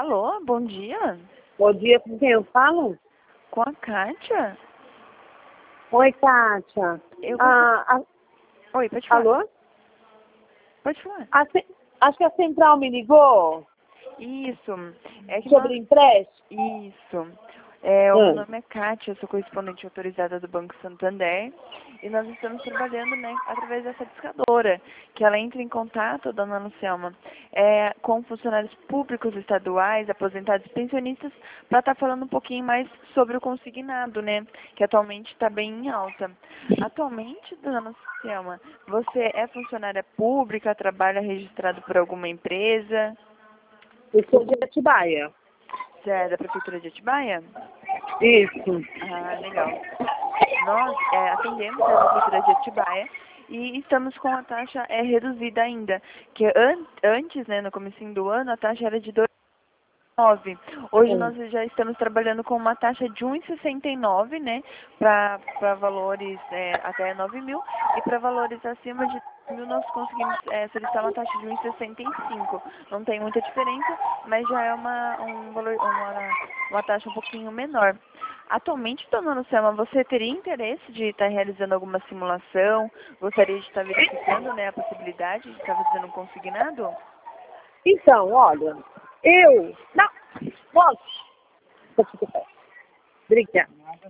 Alô, bom dia. Bom dia, com quem eu falo? Com a Kátia? Oi, Kátia. Eu Oi, pode falar. Alô? Pode falar. Acho que a central me ligou Isso. É que sobre empréstimo. Isso. O meu nome é Kátia, eu sou correspondente autorizada do Banco Santander e nós estamos trabalhando, né, através dessa discadora, que ela entra em contato, dona Lucelma, com funcionários públicos estaduais, aposentados e pensionistas, para estar falando um pouquinho mais sobre o consignado, né, que atualmente está bem em alta. Atualmente, dona Lucelma, você é funcionária pública, trabalha registrado por alguma empresa? Eu sou de Atibaia. Você é da Prefeitura de Atibaia? Isso. Ah, legal. Nós atendemos a Prefeitura de Atibaia e estamos com a taxa reduzida ainda, que antes, né, no comecinho do ano, a taxa era de 2,9. Hoje nós já estamos trabalhando com uma taxa de 1,69, né, para valores até 9 mil, e para valores acima de 10 mil nós conseguimos solicitar uma taxa de 1,65. Não tem muita diferença, mas já é uma taxa um pouquinho menor. Atualmente, dona Lucelma, você teria interesse de estar realizando alguma simulação? Gostaria de estar verificando, né, a possibilidade de estar fazendo um consignado? Então, olha, Não, posso? Obrigada.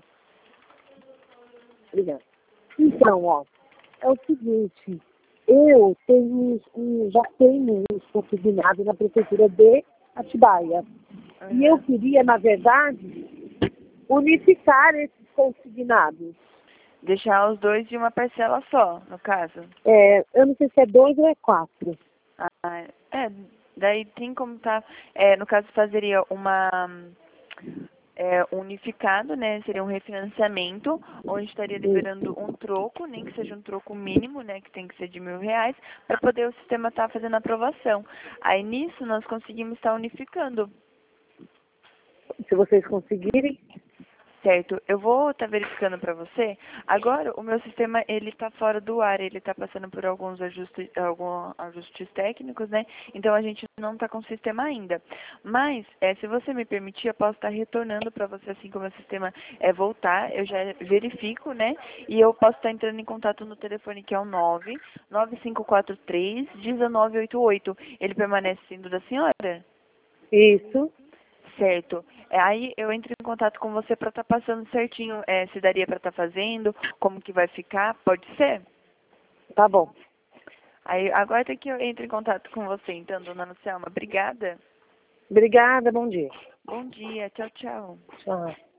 Obrigada. Então, ó, é o seguinte, eu já tenho um consignado na Prefeitura de Atibaia. E eu queria, na verdade, unificar esses consignados. Deixar os dois de uma parcela só, no caso? Eu não sei se é 2 ou é 4. Daí tem como tá, no caso fazeria unificado, né, seria um refinanciamento, onde estaria liberando um troco, nem que seja um troco mínimo, né, que tem que ser de R$ 1.000, para poder o sistema estar fazendo a aprovação. Aí nisso nós conseguimos estar unificando. Se vocês conseguirem. Certo, eu vou estar verificando para você. Agora, o meu sistema, ele está fora do ar, ele está passando por alguns ajustes técnicos, né? Então, a gente não está com o sistema ainda. Mas, se você me permitir, eu posso estar retornando para você assim que o meu sistema voltar. Eu já verifico, né? E eu posso estar entrando em contato no telefone que é o 99543-1988. Ele permanece sendo da senhora? Isso. Certo. Aí eu entro em contato com você para estar passando certinho se daria para estar fazendo, como que vai ficar, pode ser? Tá bom. Aí aguarda que eu entre em contato com você, então, dona Lucelma. Obrigada. Obrigada, bom dia. Bom dia, tchau, tchau. Tchau.